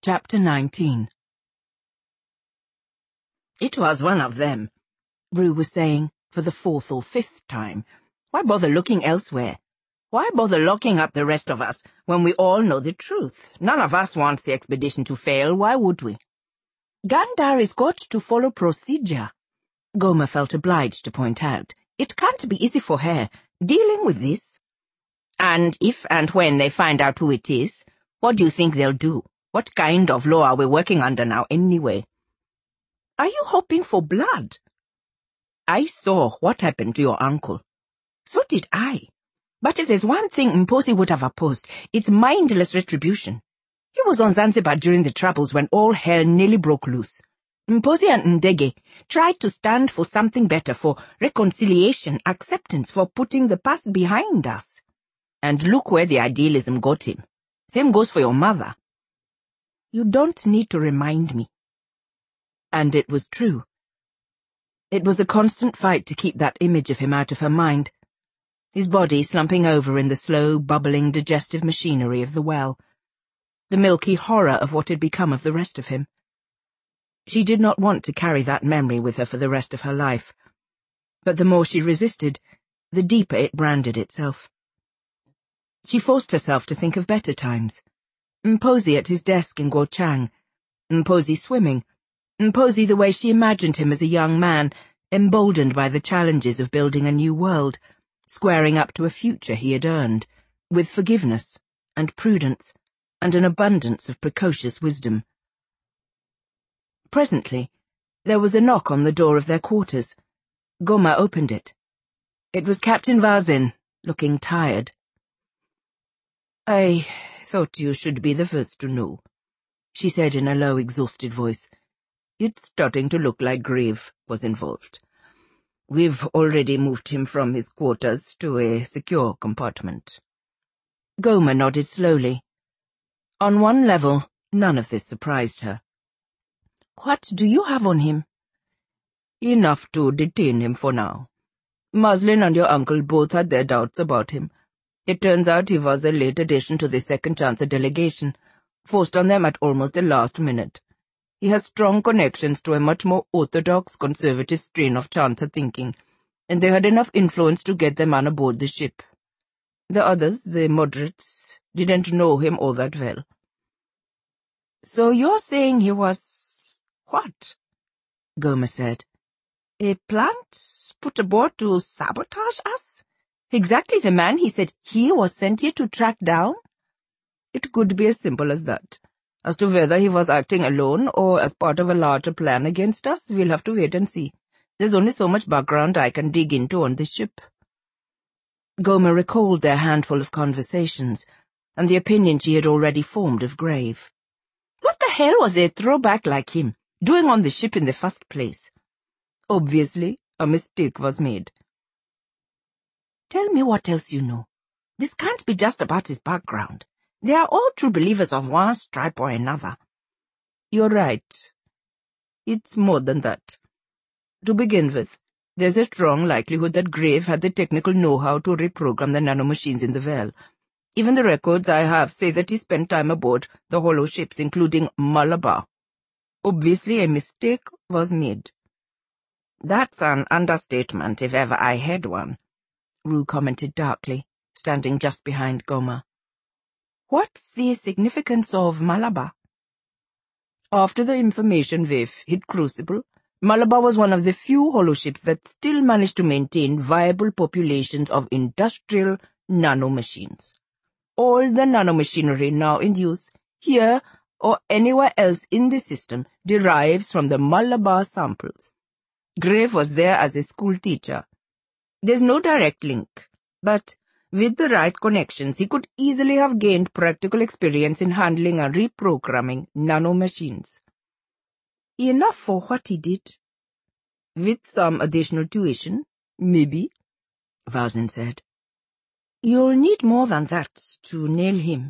Chapter 19. It was one of them, Rue was saying, for the fourth or fifth time. Why bother looking elsewhere? Why bother locking up the rest of us when we all know the truth? None of us wants the expedition to fail, why would we? Gandhar's got to follow procedure, Gomer felt obliged to point out. It can't be easy for her, dealing with this. And if and when they find out who it is, what do you think they'll do? What kind of law are we working under now, anyway? Are you hoping for blood? I saw what happened to your uncle. So did I. But if there's one thing Mposi would have opposed, it's mindless retribution. He was on Zanzibar during the troubles when all hell nearly broke loose. Mposi and Ndege tried to stand for something better, for reconciliation, acceptance, for putting the past behind us. And look where the idealism got him. Same goes for your mother. You don't need to remind me. And it was true. It was a constant fight to keep that image of him out of her mind, his body slumping over in the slow, bubbling, digestive machinery of the well, the milky horror of what had become of the rest of him. She did not want to carry that memory with her for the rest of her life, but the more she resisted, the deeper it branded itself. She forced herself to think of better times. Mposi at his desk in Guochang, Mposi swimming, Mposi the way she imagined him as a young man, emboldened by the challenges of building a new world, squaring up to a future he had earned, with forgiveness and prudence and an abundance of precocious wisdom. Presently, there was a knock on the door of their quarters. Gomer opened it. It was Captain Vazin, looking tired. I thought you should be the first to know, she said in a low, exhausted voice. It's starting to look like Grave was involved. We've already moved him from his quarters to a secure compartment. Gomer nodded slowly. On one level, none of this surprised her. What do you have on him? Enough to detain him for now. Maslin and your uncle both had their doubts about him. It turns out he was a late addition to the Second Chancer delegation, forced on them at almost the last minute. He has strong connections to a much more orthodox, conservative strain of Chancer thinking, and they had enough influence to get them on aboard the ship. The others, the moderates, didn't know him all that well. So you're saying he was... what? Gomer said. A plant put aboard to sabotage us? Exactly the man he said he was sent here to track down? It could be as simple as that. As to whether he was acting alone or as part of a larger plan against us, we'll have to wait and see. There's only so much background I can dig into on this ship. Gomer recalled their handful of conversations, and the opinion she had already formed of Grave. What the hell was a throwback like him doing on the ship in the first place? Obviously, a mistake was made. Tell me what else you know. This can't be just about his background. They are all true believers of one stripe or another. You're right. It's more than that. To begin with, there's a strong likelihood that Grave had the technical know-how to reprogram the nanomachines in the Vel. Even the records I have say that he spent time aboard the hollow ships, including Malabar. Obviously, a mistake was made. That's an understatement, if ever I had one, Rue commented darkly, standing just behind Gomer. What's the significance of Malabar? After the information wave hit Crucible, Malabar was one of the few holoships that still managed to maintain viable populations of industrial nanomachines. All the nanomachinery now in use, here or anywhere else in the system, derives from the Malabar samples. Grave was there as a school teacher. There's no direct link, but with the right connections, he could easily have gained practical experience in handling and reprogramming nanomachines. Enough for what he did. With some additional tuition, maybe, Vazin said. You'll need more than that to nail him.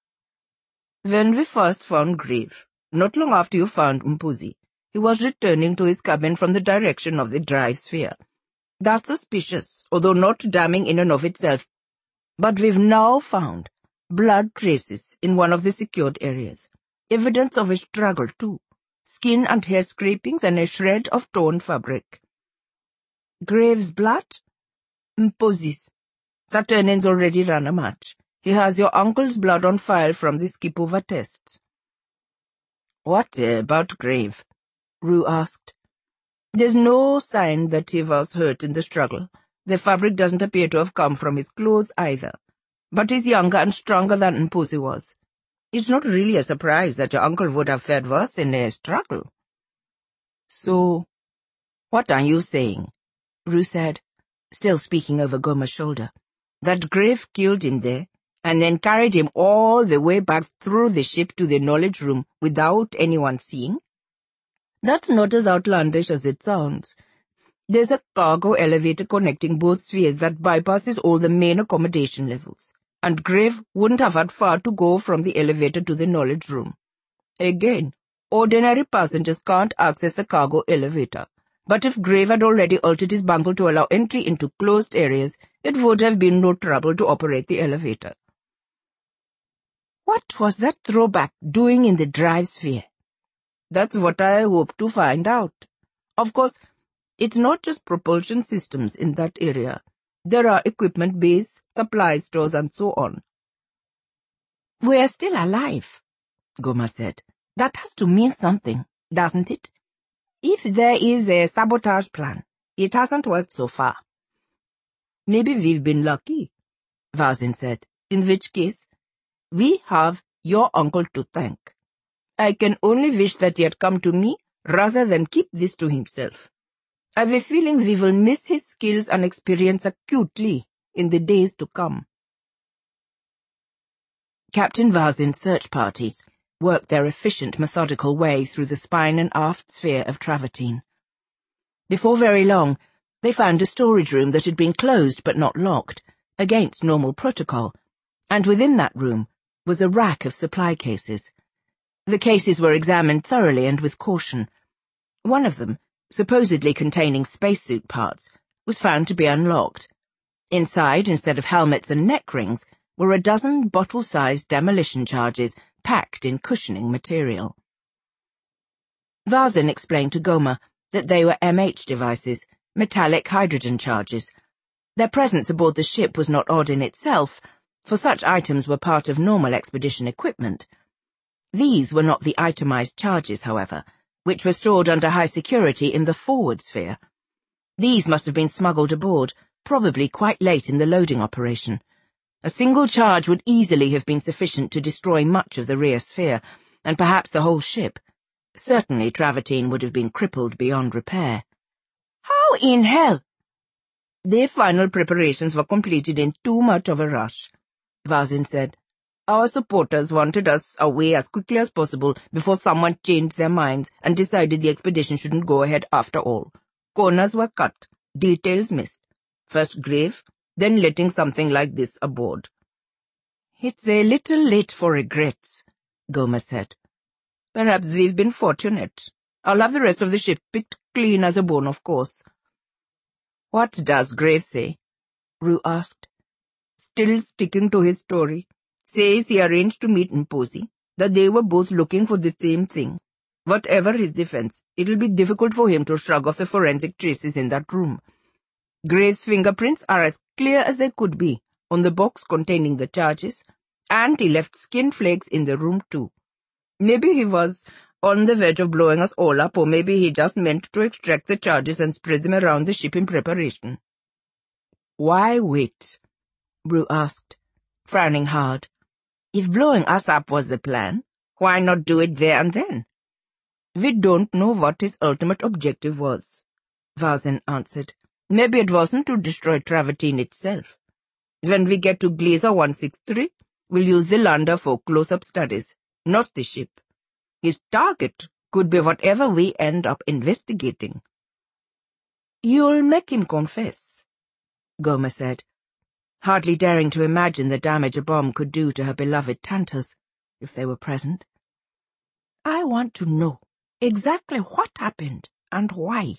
When we first found Grave, not long after you found Mposi, he was returning to his cabin from the direction of the drive sphere. That's suspicious, although not damning in and of itself. But we've now found blood traces in one of the secured areas. Evidence of a struggle, too. Skin and hair scrapings and a shred of torn fabric. Graves' blood? Mposi's. Saturnines already ran a match. He has your uncle's blood on file from the skip-over tests. What about Grave? Rue asked. There's no sign that he was hurt in the struggle. The fabric doesn't appear to have come from his clothes either. But he's younger and stronger than Mposi was. It's not really a surprise that your uncle would have fared worse in a struggle. So, what are you saying? Rue said, still speaking over Goma's shoulder. That Grave killed him there, and then carried him all the way back through the ship to the knowledge room without anyone seeing? That's not as outlandish as it sounds. There's a cargo elevator connecting both spheres that bypasses all the main accommodation levels, and Grave wouldn't have had far to go from the elevator to the knowledge room. Again, ordinary passengers can't access the cargo elevator, but if Grave had already altered his bungle to allow entry into closed areas, it would have been no trouble to operate the elevator. What was that throwback doing in the drive sphere? That's what I hope to find out. Of course, it's not just propulsion systems in that area. There are equipment bays, supply stores, and so on. We're still alive, Goma said. That has to mean something, doesn't it? If there is a sabotage plan, it hasn't worked so far. Maybe we've been lucky, Varzin said, in which case, we have your uncle to thank. I can only wish that he had come to me rather than keep this to himself. I have a feeling we will miss his skills and experience acutely in the days to come. Captain Varzin's search parties worked their efficient, methodical way through the spine and aft sphere of Travertine. Before very long, they found a storage room that had been closed but not locked, against normal protocol, and within that room was a rack of supply cases. The cases were examined thoroughly and with caution. One of them, supposedly containing spacesuit parts, was found to be unlocked. Inside, instead of helmets and neck rings, were a dozen bottle-sized demolition charges packed in cushioning material. Varzin explained to Goma that they were MH devices, metallic hydrogen charges. Their presence aboard the ship was not odd in itself, for such items were part of normal expedition equipment. These were not the itemized charges, however, which were stored under high security in the forward sphere. These must have been smuggled aboard, probably quite late in the loading operation. A single charge would easily have been sufficient to destroy much of the rear sphere, and perhaps the whole ship. Certainly Travertine would have been crippled beyond repair. How in hell? Their final preparations were completed in too much of a rush, Varzin said. Our supporters wanted us away as quickly as possible before someone changed their minds and decided the expedition shouldn't go ahead after all. Corners were cut, details missed. First Grave, then letting something like this aboard. It's a little late for regrets, Goma said. Perhaps we've been fortunate. I'll have the rest of the ship picked clean as a bone, of course. What does Grave say? Rue asked. Still sticking to his story. Says he arranged to meet Mposi, that they were both looking for the same thing. Whatever his defense, it'll be difficult for him to shrug off the forensic traces in that room. Grave's fingerprints are as clear as they could be on the box containing the charges, and he left skin flakes in the room too. Maybe he was on the verge of blowing us all up, or maybe he just meant to extract the charges and spread them around the ship in preparation. Why wait? Rue asked, frowning hard. If blowing us up was the plan, why not do it there and then? We don't know what his ultimate objective was, Varzin answered. Maybe it wasn't to destroy Travertine itself. When we get to Glazer 163, we'll use the lander for close-up studies, not the ship. His target could be whatever we end up investigating. You'll make him confess, Goma said, hardly daring to imagine the damage a bomb could do to her beloved Tantas, if they were present. I want to know exactly what happened and why.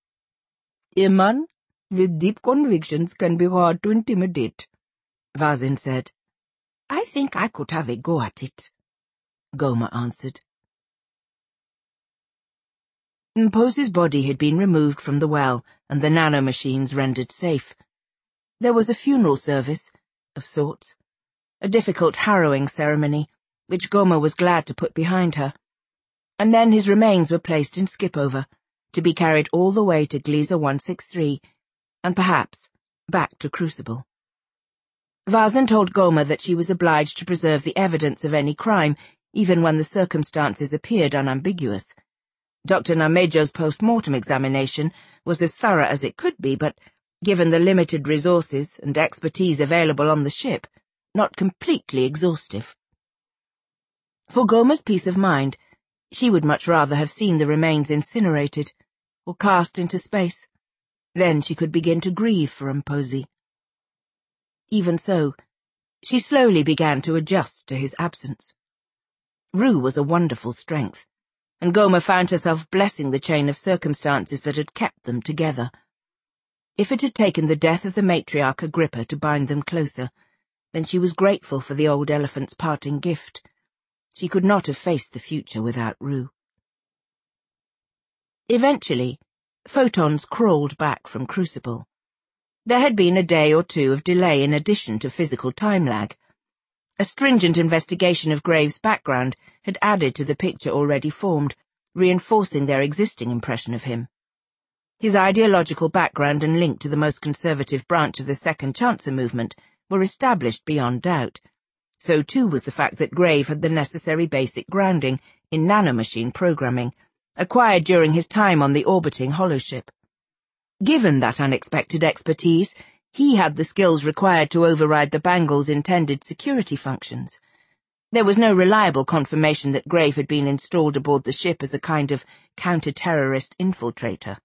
A man with deep convictions can be hard to intimidate, Varzin said. I think I could have a go at it. Gomer answered. Mposi's body had been removed from the well and the nanomachines rendered safe. There was a funeral service, of sorts, a difficult, harrowing ceremony, which Gomer was glad to put behind her. And then his remains were placed in Skipover, to be carried all the way to Gliese 163, and perhaps back to Crucible. Varzin told Gomer that she was obliged to preserve the evidence of any crime, even when the circumstances appeared unambiguous. Dr. Namejo's post-mortem examination was as thorough as it could be, but, given the limited resources and expertise available on the ship, not completely exhaustive. For Gomer's peace of mind, she would much rather have seen the remains incinerated, or cast into space. Then she could begin to grieve for Mposi. Even so, she slowly began to adjust to his absence. Rue was a wonderful strength, and Gomer found herself blessing the chain of circumstances that had kept them together. If it had taken the death of the matriarch Agrippa to bind them closer, then she was grateful for the old elephant's parting gift. She could not have faced the future without Rue. Eventually, Photons crawled back from Crucible. There had been a day or two of delay in addition to physical time lag. A stringent investigation of Graves' background had added to the picture already formed, reinforcing their existing impression of him. His ideological background and link to the most conservative branch of the Second Chancer movement were established beyond doubt. So too was the fact that Grave had the necessary basic grounding in nanomachine programming, acquired during his time on the orbiting holoship. Given that unexpected expertise, he had the skills required to override the Bangle's intended security functions. There was no reliable confirmation that Grave had been installed aboard the ship as a kind of counter-terrorist infiltrator.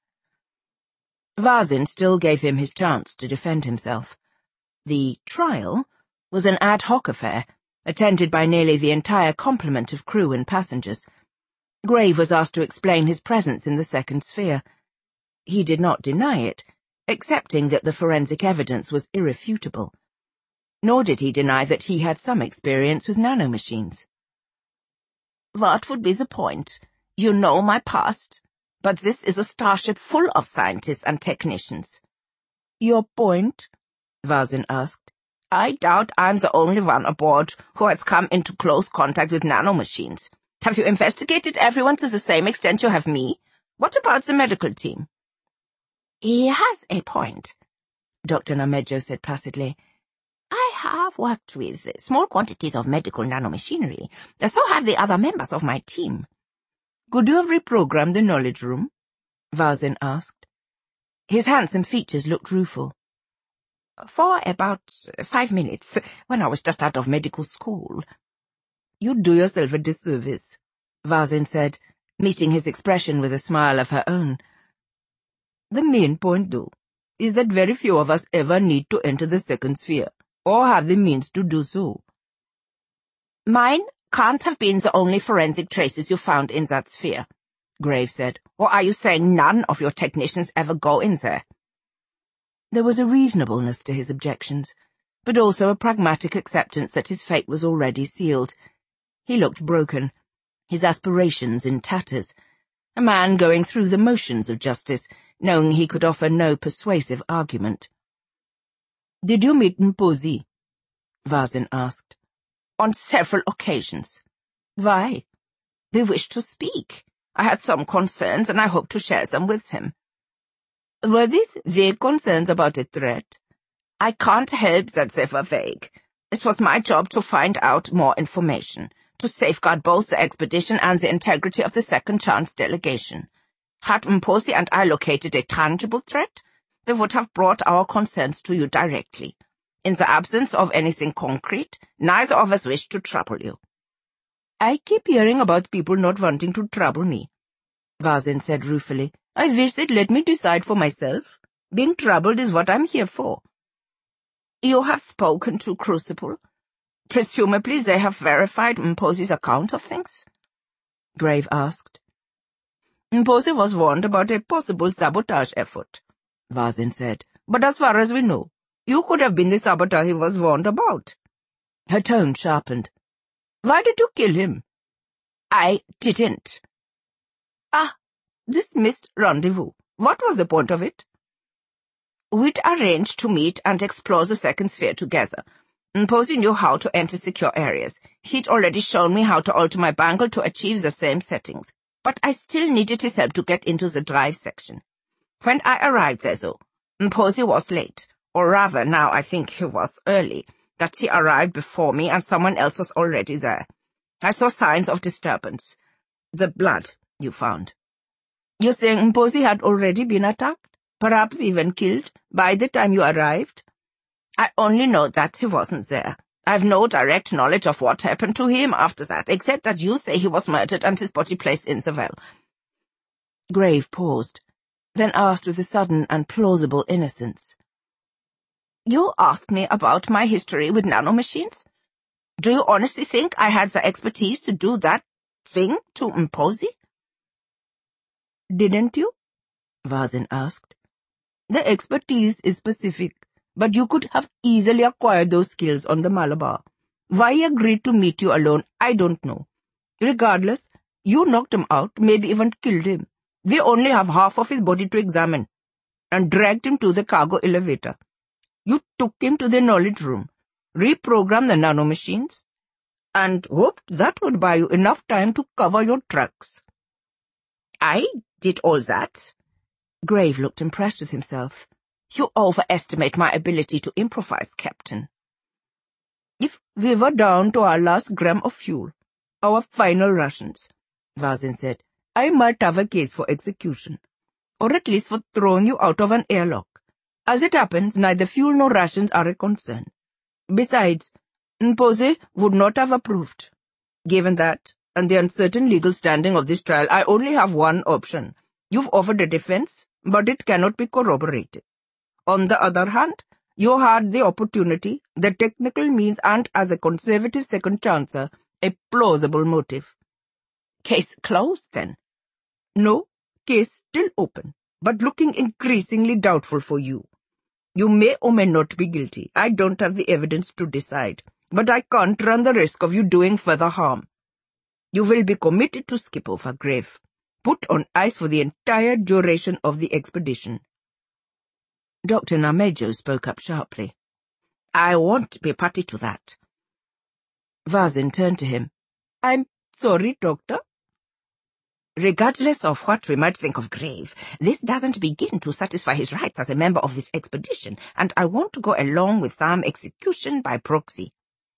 Varzin still gave him his chance to defend himself. The trial was an ad hoc affair, attended by nearly the entire complement of crew and passengers. Grave was asked to explain his presence in the second sphere. He did not deny it, accepting that the forensic evidence was irrefutable. Nor did he deny that he had some experience with nanomachines. "What would be the point? You know my past, but this is a starship full of scientists and technicians." "Your point?" Varzin asked. "I doubt I'm the only one aboard who has come into close contact with nanomachines. Have you investigated everyone to the same extent you have me? What about the medical team?" "He has a point," Dr. Namejo said placidly. "I have worked with small quantities of medical nanomachinery, so have the other members of my team." "Could you have reprogrammed the knowledge room?" Varzin asked. His handsome features looked rueful. "For about 5 minutes, when I was just out of medical school." "You do yourself a disservice," Varzin said, meeting his expression with a smile of her own. "The main point, though, is that very few of us ever need to enter the second sphere, or have the means to do so." "Mine can't have been the only forensic traces you found in that sphere," Graves said. "Or are you saying none of your technicians ever go in there?" There was a reasonableness to his objections, but also a pragmatic acceptance that his fate was already sealed. He looked broken, his aspirations in tatters, a man going through the motions of justice, knowing he could offer no persuasive argument. "Did you meet Mposi?" Varzin asked. "On several occasions." "Why?" "We wished to speak. I had some concerns, and I hoped to share them with him." "Were these vague concerns about a threat?" "I can't help that they were vague. It was my job to find out more information, to safeguard both the expedition and the integrity of the Second Chance delegation. Had Mposi and I located a tangible threat, we would have brought our concerns to you directly. In the absence of anything concrete, neither of us wished to trouble you." "I keep hearing about people not wanting to trouble me," Varzin said ruefully. "I wish they'd let me decide for myself. Being troubled is what I'm here for." "You have spoken to Crucible. Presumably they have verified Mposi's account of things?" Grave asked. "Mposi was warned about a possible sabotage effort," Varzin said. "But as far as we know, you could have been the saboteur he was warned about." Her tone sharpened. "Why did you kill him?" I didn't. Ah, this missed rendezvous. What was the point of it? We'd arranged to meet and explore the second sphere together. Mposi knew how to enter secure areas. He'd already shown me how to alter my bangle to achieve the same settings, but I still needed his help to get into the drive section. When I arrived there, though, Mposi was late, or rather, now I think he was early, that he arrived before me and someone else was already there. I saw signs of disturbance. The blood you found. You saying Mposi had already been attacked? Perhaps even killed, by the time you arrived? I only know that he wasn't there. I've no direct knowledge of what happened to him after that, except that you say he was murdered and his body placed in the well. Grave paused, then asked with a sudden and plausible innocence. You asked me about my history with nanomachines? Do you honestly think I had the expertise to do that thing to Mposi? Didn't you? Varzin asked. The expertise is specific, but you could have easily acquired those skills on the Malabar. Why he agreed to meet you alone, I don't know. Regardless, you knocked him out, maybe even killed him. We only have half of his body to examine, and dragged him to the cargo elevator. You took him to the knowledge room, reprogrammed the nanomachines, and hoped that would buy you enough time to cover your tracks. I did all that? Grave looked impressed with himself. You overestimate my ability to improvise, Captain. If we were down to our last gram of fuel, our final rations, Varzin said, I might have a case for execution, or at least for throwing you out of an airlock. As it happens, neither fuel nor rations are a concern. Besides, Mposi would not have approved. Given that, and the uncertain legal standing of this trial, I only have one option. You've offered a defense, but it cannot be corroborated. On the other hand, you had the opportunity, the technical means, and as a conservative second chancer, a plausible motive. Case closed, then? No, case still open, but looking increasingly doubtful for you. You may or may not be guilty. I don't have the evidence to decide, but I can't run the risk of you doing further harm. You will be committed to Skipover, Grave, put on ice for the entire duration of the expedition. Dr. Namejo spoke up sharply. I won't be party to that. Varzin turned to him. I'm sorry, Doctor. Regardless of what we might think of Grave, this doesn't begin to satisfy his rights as a member of this expedition, and I want to go along with some execution by proxy.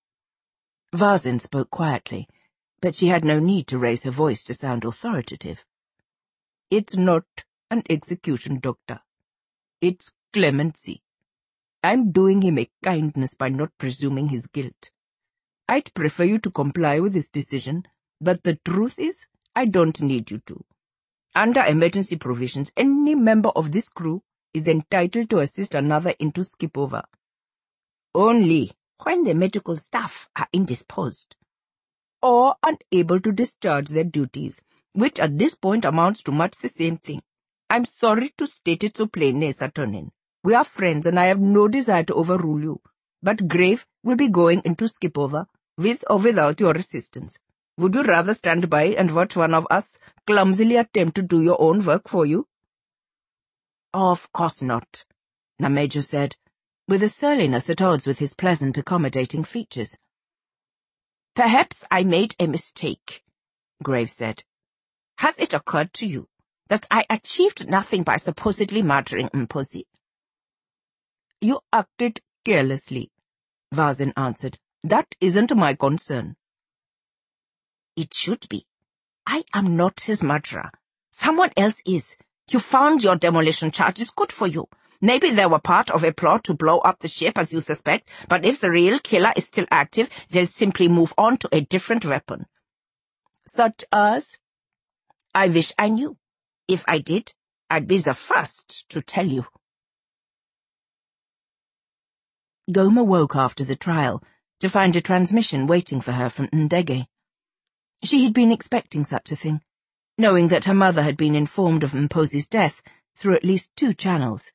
Varzin spoke quietly, but she had no need to raise her voice to sound authoritative. It's not an execution, Doctor. It's clemency. I'm doing him a kindness by not presuming his guilt. I'd prefer you to comply with his decision, but the truth is, I don't need you to. Under emergency provisions, any member of this crew is entitled to assist another into Skipover. Only when the medical staff are indisposed, or unable to discharge their duties, which at this point amounts to much the same thing. I'm sorry to state it so plainly, Saturnin. We are friends and I have no desire to overrule you, but Grave will be going into Skipover, with or without your assistance. Would you rather stand by and watch one of us clumsily attempt to do your own work for you? Of course not, Namejo said, with a surliness at odds with his pleasant, accommodating features. Perhaps I made a mistake, Grave said. Has it occurred to you that I achieved nothing by supposedly murdering Mposi? You acted carelessly, Varzin answered. That isn't my concern. It should be. I am not his murderer. Someone else is. You found your demolition charges, good for you. Maybe they were part of a plot to blow up the ship as you suspect, but if the real killer is still active, they'll simply move on to a different weapon. Such as? I wish I knew. If I did, I'd be the first to tell you. Goma woke after the trial to find a transmission waiting for her from Ndege. She had been expecting such a thing, knowing that her mother had been informed of Mposi's death through at least 2 channels.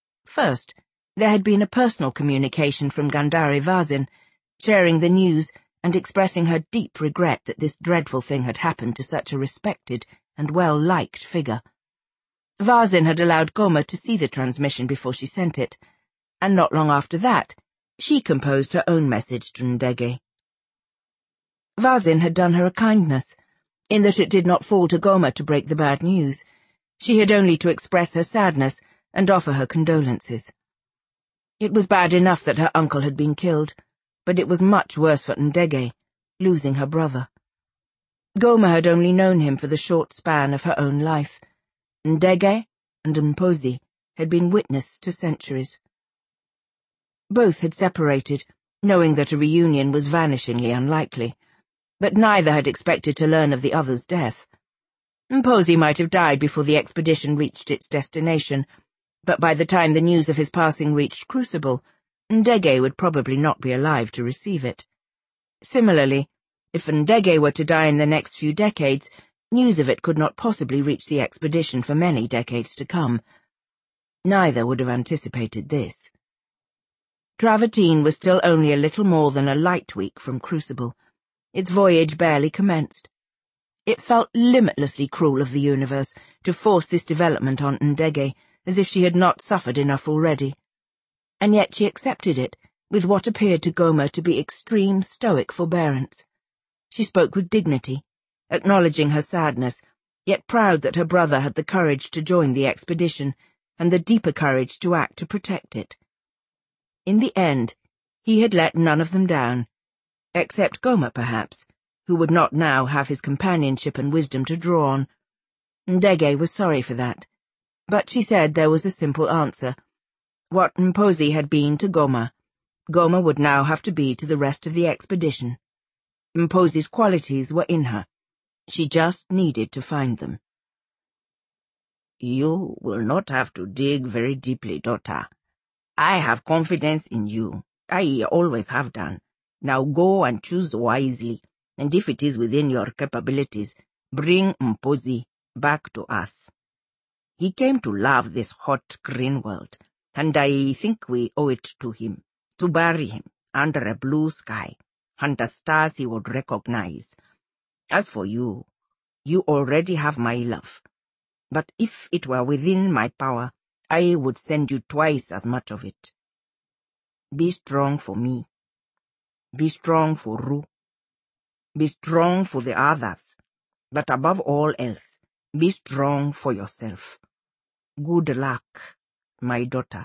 First, there had been a personal communication from Gandhari Varzin, sharing the news and expressing her deep regret that this dreadful thing had happened to such a respected and well-liked figure. Varzin had allowed Gomer to see the transmission before she sent it, and not long after that, she composed her own message to Ndege. Varzin had done her a kindness, in that it did not fall to Gomer to break the bad news. She had only to express her sadness and offer her condolences. It was bad enough that her uncle had been killed, but it was much worse for Ndege, losing her brother. Gomer had only known him for the short span of her own life. Ndege and Mposi had been witness to centuries. Both had separated, knowing that a reunion was vanishingly unlikely, but neither had expected to learn of the other's death. Mposi might have died before the expedition reached its destination, but by the time the news of his passing reached Crucible, Ndege would probably not be alive to receive it. Similarly, if Ndege were to die in the next few decades, news of it could not possibly reach the expedition for many decades to come. Neither would have anticipated this. Travertine was still only a little more than a light week from Crucible. Its voyage barely commenced. It felt limitlessly cruel of the universe to force this development on Ndege, as if she had not suffered enough already. And yet she accepted it, with what appeared to Gomer to be extreme stoic forbearance. She spoke with dignity, acknowledging her sadness, yet proud that her brother had the courage to join the expedition, and the deeper courage to act to protect it. In the end, he had let none of them down, except Gomer perhaps, who would not now have his companionship and wisdom to draw on. Ndege was sorry for that, but she said there was a simple answer. What Mposi had been to Gomer, Gomer would now have to be to the rest of the expedition. Mposi's qualities were in her. She just needed to find them. You will not have to dig very deeply, daughter. I have confidence in you. I always have done. Now go and choose wisely, and if it is within your capabilities, bring Mposi back to us. He came to love this hot green world, and I think we owe it to him, to bury him under a blue sky, under stars he would recognize. As for you, you already have my love, but if it were within my power, I would send you twice as much of it. Be strong for me. Be strong for Ru. Be strong for the others. But above all else, be strong for yourself. Good luck, my daughter.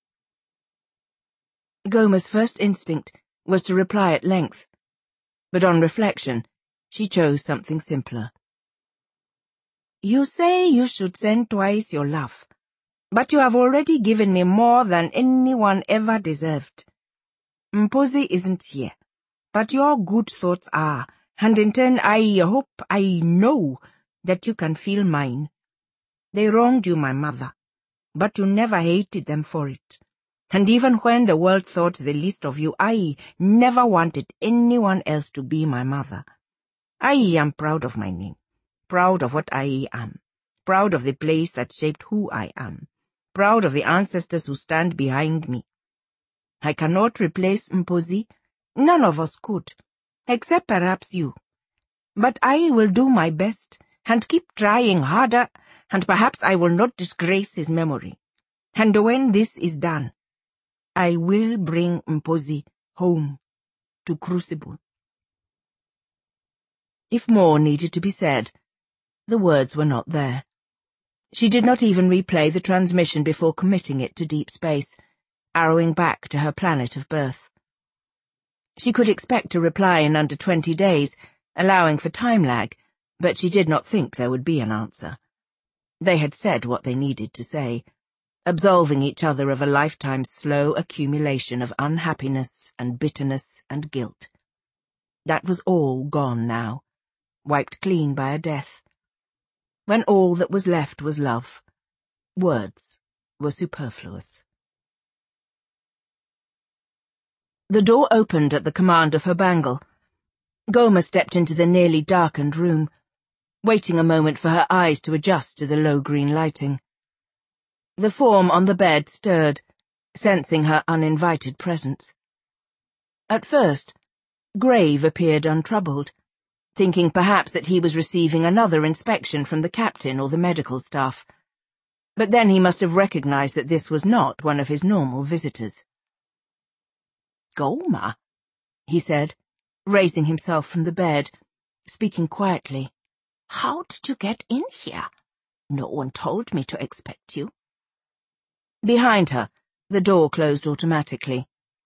Gomer's first instinct was to reply at length, but on reflection, she chose something simpler. You say you should send twice your love, but you have already given me more than anyone ever deserved. Mposi isn't here, but your good thoughts are, and in turn I know that you can feel mine. They wronged you, my mother, but you never hated them for it. And even when the world thought the least of you, I never wanted anyone else to be my mother. I am proud of my name, proud of what I am, proud of the place that shaped who I am, proud of the ancestors who stand behind me. I cannot replace Mposi. None of us could, except perhaps you. But I will do my best and keep trying harder, and perhaps I will not disgrace his memory. And when this is done, I will bring Mposi home to Crucible. If more needed to be said, the words were not there. She did not even replay the transmission before committing it to deep space, arrowing back to her planet of birth. She could expect a reply in under 20 days, allowing for time lag, but she did not think there would be an answer. They had said what they needed to say, absolving each other of a lifetime's slow accumulation of unhappiness and bitterness and guilt. That was all gone now, wiped clean by a death. When all that was left was love, words were superfluous. The door opened at the command of her bangle. Gomer stepped into the nearly darkened room, waiting a moment for her eyes to adjust to the low green lighting. The form on the bed stirred, sensing her uninvited presence. At first, Grave appeared untroubled, thinking perhaps that he was receiving another inspection from the captain or the medical staff. But then he must have recognized that this was not one of his normal visitors. "Goma," he said, raising himself from the bed, speaking quietly. "How did you get in here? No one told me to expect you." Behind her, the door closed automatically.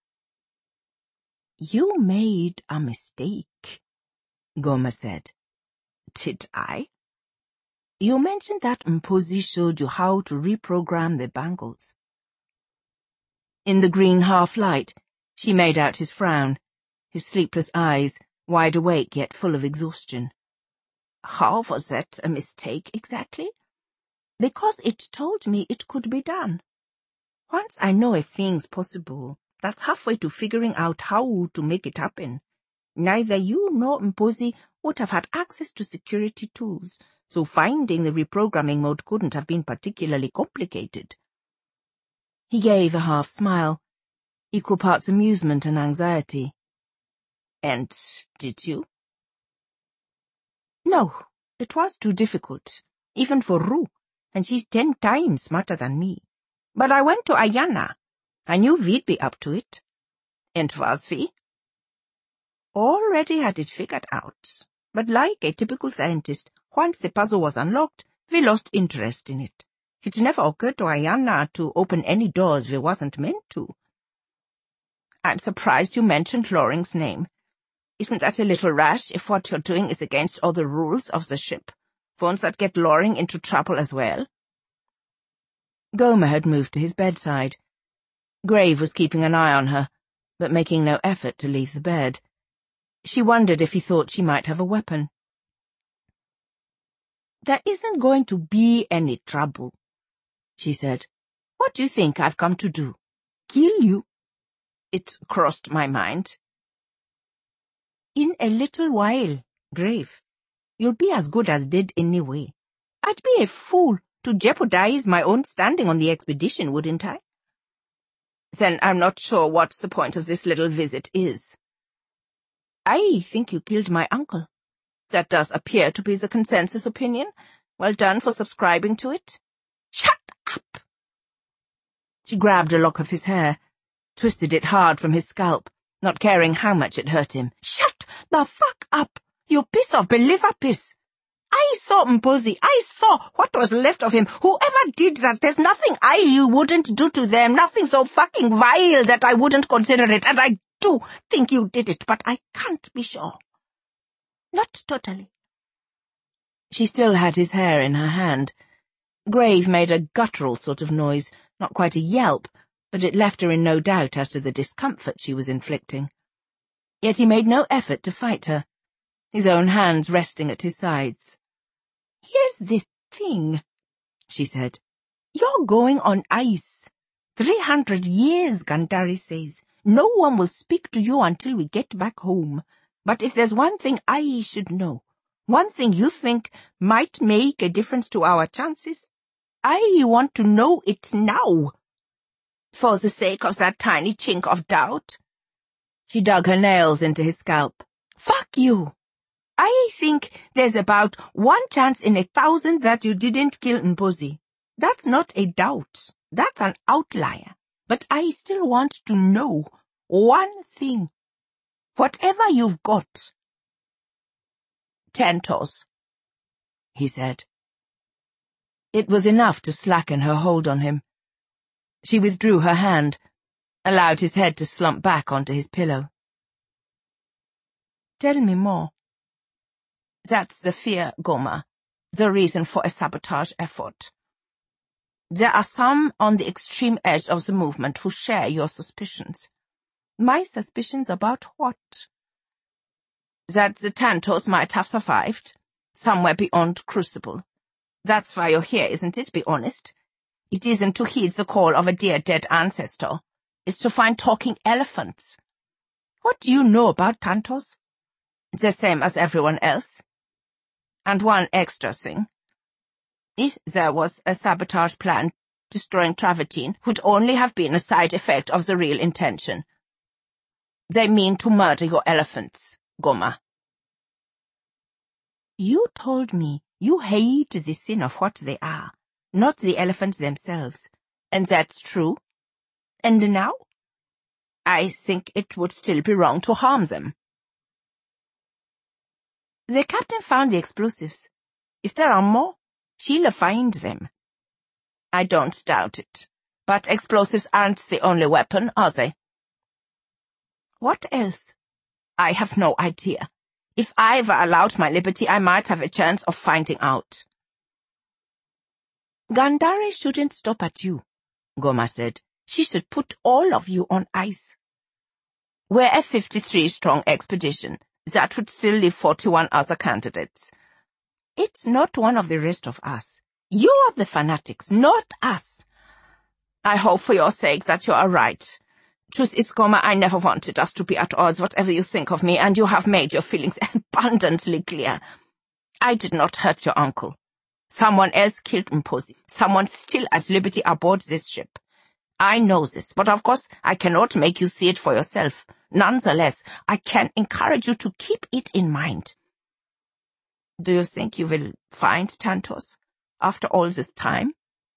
"You made a mistake," Goma said. "Did I? You mentioned that Mposi showed you how to reprogram the bangles." In the green half-light, she made out his frown, his sleepless eyes, wide awake yet full of exhaustion. "How was that a mistake exactly?" "Because it told me it could be done. Once I know a thing's possible, that's halfway to figuring out how to make it happen. Neither you nor Mposi would have had access to security tools, so finding the reprogramming mode couldn't have been particularly complicated." He gave a half-smile, equal parts amusement and anxiety. "And did you?" "No, it was too difficult, even for Rue, and she's 10 times smarter than me. But I went to Ayana. I knew V'd be up to it." "And was V?" "Already had it figured out, but like a typical scientist, once the puzzle was unlocked, we lost interest in it. It never occurred to Ayana to open any doors we wasn't meant to." "I'm surprised you mentioned Loring's name. Isn't that a little rash if what you're doing is against all the rules of the ship? Won't that get Loring into trouble as well?" Goma had moved to his bedside. Grave was keeping an eye on her, but making no effort to leave the bed. She wondered if he thought she might have a weapon. "There isn't going to be any trouble," she said. "What do you think I've come to do? Kill you?" "It crossed my mind." "In a little while, Grave, you'll be as good as dead anyway. I'd be a fool to jeopardize my own standing on the expedition, wouldn't I?" "Then I'm not sure what the point of this little visit is." "I think you killed my uncle. That does appear to be the consensus opinion. Well done for subscribing to it." "Shut up!" She grabbed a lock of his hair, twisted it hard from his scalp, not caring how much it hurt him. "Shut the fuck up, you piece of believer piss! I saw Mposi. I saw what was left of him. Whoever did that, there's nothing I wouldn't do to them, nothing so fucking vile that I wouldn't consider it, and I do think you did it, but I can't be sure. Not totally." She still had his hair in her hand. Grave made a guttural sort of noise, not quite a yelp, but it left her in no doubt as to the discomfort she was inflicting. Yet he made no effort to fight her, his own hands resting at his sides. "Here's the thing," she said. "You're going on ice. 300 years, Gandari says. No one will speak to you until we get back home. But if there's one thing I should know, one thing you think might make a difference to our chances, I want to know it now. For the sake of that tiny chink of doubt." She dug her nails into his scalp. "Fuck you! I think there's about 1 chance in 1,000 that you didn't kill Mposi. That's not a doubt. That's an outlier. But I still want to know one thing. Whatever you've got." "Tentos," he said. It was enough to slacken her hold on him. She withdrew her hand, allowed his head to slump back onto his pillow. "Tell me more." "That's the fear, Goma, the reason for a sabotage effort. There are some on the extreme edge of the movement who share your suspicions." "My suspicions about what?" "That the Tantos might have survived, somewhere beyond Crucible. That's why you're here, isn't it? Be honest. It isn't to heed the call of a dear dead ancestor. It's to find talking elephants." "What do you know about Tantos?" "The same as everyone else. And one extra thing. If there was a sabotage plan destroying Travertine, would only have been a side effect of the real intention. They mean to murder your elephants, Goma. You told me you hate the sin of what they are, not the elephants themselves, and that's true. And now? I think it would still be wrong to harm them. The captain found the explosives. If there are more, she'll find them. I don't doubt it, but explosives aren't the only weapon, are they? What else? I have no idea. If I were allowed my liberty, I might have a chance of finding out. Gandhari shouldn't stop at you, Goma said. She should put all of you on ice. We're a 53-strong expedition. That would still leave 41 other candidates. It's not one of the rest of us. You're the fanatics, not us. I hope for your sake that you are right. Truth is, Goma, I never wanted us to be at odds, whatever you think of me, and you have made your feelings abundantly clear. I did not hurt your uncle. Someone else killed Mposi. Someone still at liberty aboard this ship. I know this, but of course I cannot make you see it for yourself. Nonetheless, I can encourage you to keep it in mind. Do you think you will find Tantos after all this time?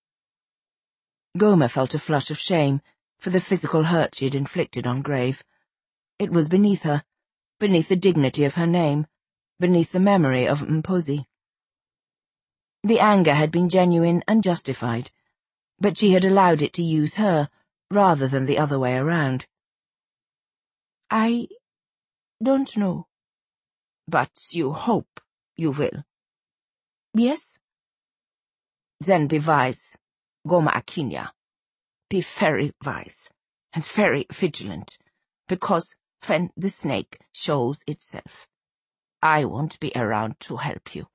Goma felt a flush of shame for the physical hurt she had inflicted on Grave. It was beneath her, beneath the dignity of her name, beneath the memory of Mposi. The anger had been genuine and justified, but she had allowed it to use her rather than the other way around. I don't know. But you hope you will. Yes? Then be wise, Goma Akinya. Be very wise and very vigilant, because when the snake shows itself, I won't be around to help you.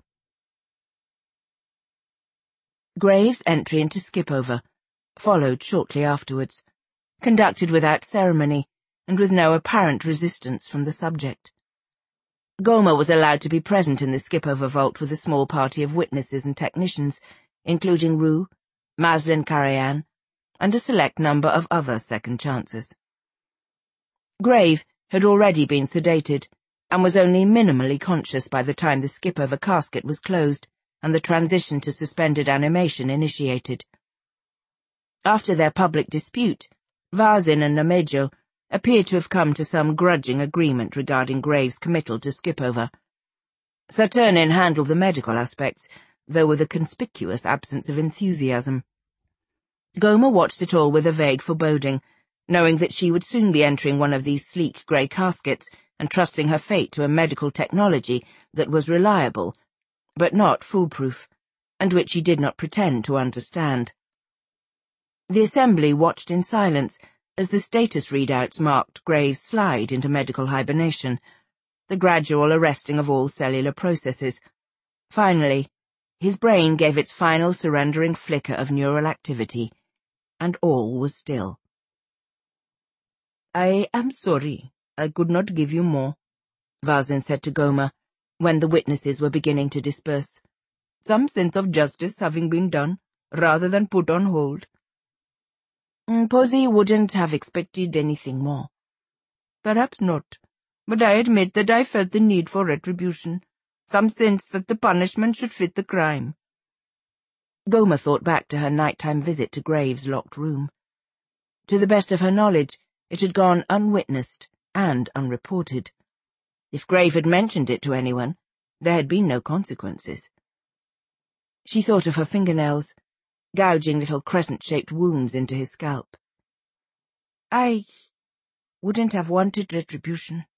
Graves' entry into Skipover followed shortly afterwards, conducted without ceremony and with no apparent resistance from the subject. Goma was allowed to be present in the Skipover vault with a small party of witnesses and technicians, including Rue, Maslin Karayan, and a select number of other second chances. Grave had already been sedated and was only minimally conscious by the time the Skipover casket was closed and the transition to suspended animation initiated. After their public dispute, Varzin and Namejo appeared to have come to some grudging agreement regarding Graves' committal to Skipover. Saturnin handled the medical aspects, though with a conspicuous absence of enthusiasm. Goma watched it all with a vague foreboding, knowing that she would soon be entering one of these sleek grey caskets and trusting her fate to a medical technology that was reliable, but not foolproof, and which she did not pretend to understand. The assembly watched in silence as the status readouts marked Graves' slide into medical hibernation, the gradual arresting of all cellular processes. Finally, his brain gave its final surrendering flicker of neural activity, and all was still. I am sorry I could not give you more, Varzin said to Goma, when the witnesses were beginning to disperse. Some sense of justice having been done, rather than put on hold. Mposi wouldn't have expected anything more. Perhaps not, but I admit that I felt the need for retribution, some sense that the punishment should fit the crime. Goma thought back to her nighttime visit to Graves' locked room. To the best of her knowledge, it had gone unwitnessed and unreported. If Grave had mentioned it to anyone, there had been no consequences. She thought of her fingernails, gouging little crescent-shaped wounds into his scalp. I wouldn't have wanted retribution.